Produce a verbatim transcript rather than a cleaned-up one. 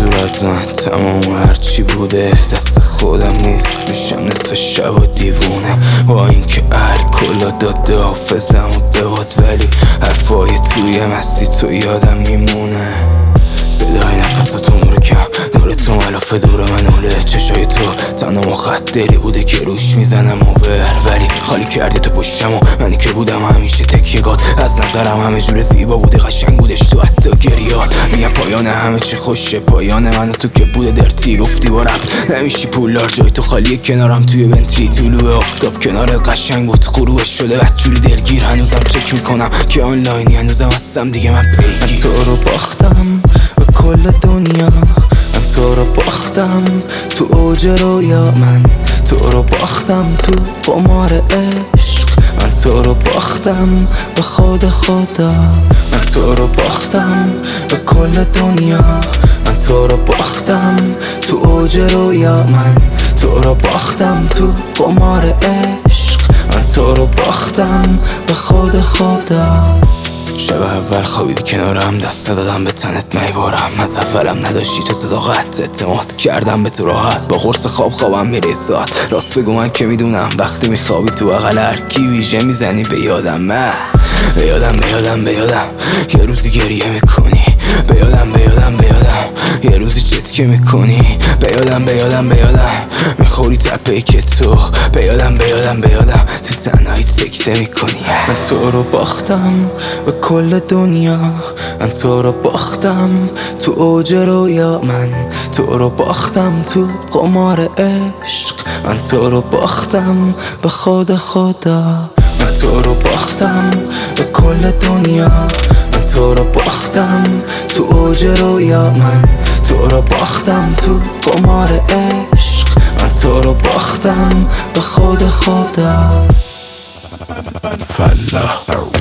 دور از من تمام هرچی بوده دست خودم نیست، میشم نصف شب و دیوونه با اینکه الکل داده حافظم و بباد، ولی حرفای توی مستی تو یادم میمونه. صدای نفساتو مرکم دور تو ملافه دور من اوله، چشای تو تنها مخدری بوده که روش میزنم و بر، ولی خالی کردی تو پشتم و منی که بودم همیشه تکیه‌گات. از نظرم همه جور زیبا بوده، قشنگ بودش تو حتی گریات. میگم پایان همه چی خوشه، پایان من و تو که بوده درتی. گفتی با رپ نمیشی پولدار، جای تو خالیه کنارم توی بنتلی. طلوع آفتاب کنارت قشنگ بود، غروبش شده بدجوری دلگیر. هنوزم چک میکنم که آنلاینی، هنوزم هستم دیگه من پیگیر. من تو رو باختم به کل دنیا، من تو رو باختم تو اوج رویا، من تو رو باختم تو قمار عشق، من تو رو باختم به خود خدا. من تو رو باختم به کل دنیا، من تو رو باختم تو اوج رویا، من تو رو باختم تو قمار عشق، من تو رو باختم به خود خدا. شب اول خوابیدی کنارم، دست نزدم به تنت نیوارم. از اولم نداشتی تو صداقت، اعتماد کردم به تو راحت. با قرص خواب خوابم میره ساعت، راست بگو من که میدونم وقتی میخوابی تو بغل هر کی ویژه میزنی به یادم. من به یادم به یادم به یادم یه روزی گریه میکنی، به یادم به یادم به یادم یه روزی چتکه میکنی، به یادم به یادم به یادم میخوری تپه که تو، به یادم به یادم به یادم تو تنهایی سکته میکنی. من تو رو باختم به کل دنیا، من تو رو باختم تو اوج رویا، من تو رو باختم تو قمار عشق، من تو رو باختم به خود خدا. من تو رو باختم به کل دنیا، من تو رو باختم تو اوج رویا، من تو رو باختم تو قمار عشق، من تو رو باختم به خود خدا. فلا